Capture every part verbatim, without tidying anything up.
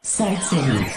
Side City.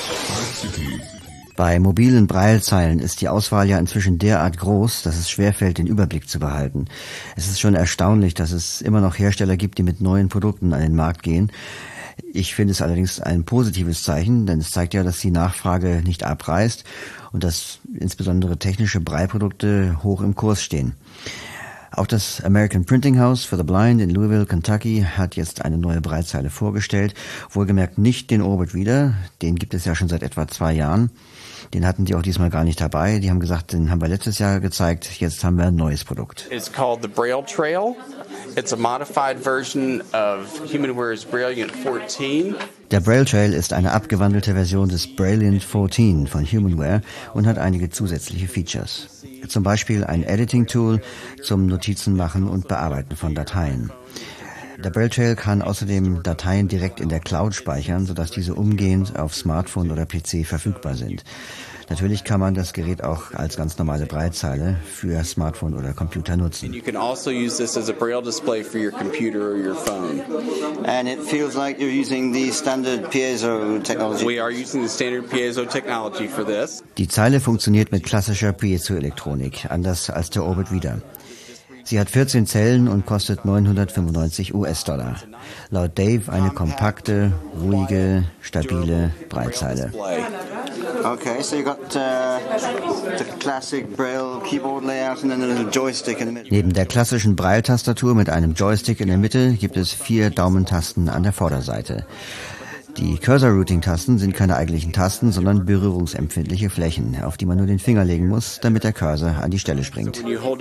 Bei mobilen Braillezeilen ist die Auswahl ja inzwischen derart groß, dass es schwerfällt, den Überblick zu behalten. Es ist schon erstaunlich, dass es immer noch Hersteller gibt, die mit neuen Produkten an den Markt gehen. Ich finde es allerdings ein positives Zeichen, denn es zeigt ja, dass die Nachfrage nicht abreißt und dass insbesondere technische Braille-Produkte hoch im Kurs stehen. Auch das American Printing House for the Blind in Louisville, Kentucky, hat jetzt eine neue Braillezeile vorgestellt. Wohlgemerkt nicht den Orbit Reader, den gibt es ja schon seit etwa zwei Jahren. Den hatten die auch diesmal gar nicht dabei. Die haben gesagt, den haben wir letztes Jahr gezeigt, jetzt haben wir ein neues Produkt. It's called the Braille Trail. It's a modified version of HumanWare's Brailliant fourteen. Der Braille Trail ist eine abgewandelte Version des Brailliant fourteen von HumanWare und hat einige zusätzliche Features. Zum Beispiel ein Editing-Tool zum Notizen machen und Bearbeiten von Dateien. Der Braille Trail kann außerdem Dateien direkt in der Cloud speichern, sodass diese umgehend auf Smartphone oder P C verfügbar sind. Natürlich kann man das Gerät auch als ganz normale Braillezeile für Smartphone oder Computer nutzen. You can also use this as a Braille display for your computer or your phone. And it feels like you're using the standard piezo technology. We are using the standard piezo technology for this. Die Zeile funktioniert mit klassischer Piezoelektronik, anders als der Orbit Reader. Sie hat vierzehn Zellen und kostet neunhundertfünfundneunzig US-Dollar. Laut Dave eine kompakte, ruhige, stabile Braillezeile. Okay, so you got uh, the classic Braille keyboard layout and then a little joystick in the middle. Neben der klassischen Braille-Tastatur mit einem Joystick in der Mitte gibt es vier Daumentasten an der Vorderseite. Die Cursor-Routing-Tasten sind keine eigentlichen Tasten, sondern berührungsempfindliche Flächen, auf die man nur den Finger legen muss, damit der Cursor an die Stelle springt.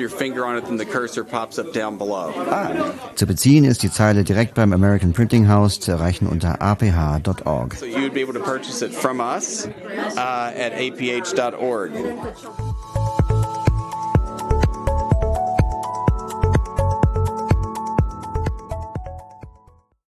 Ah. Zu beziehen ist die Zeile direkt beim American Printing House, zu erreichen unter a p h dot org. So you'd be able to purchase it from us uh, at a p h dot org.